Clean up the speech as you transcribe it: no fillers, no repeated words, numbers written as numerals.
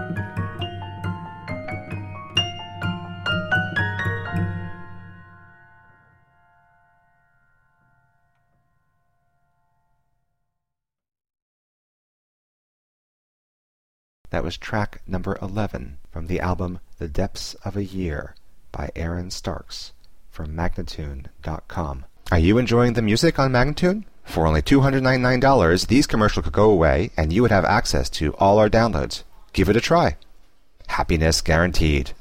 That was track number 11 from the album The Depths of a Year by Aaron Starks from Magnatune.com. Are you enjoying the music on Magnatune? For only $299, these commercials could go away and you would have access to all our downloads. Give it a try. Happiness guaranteed.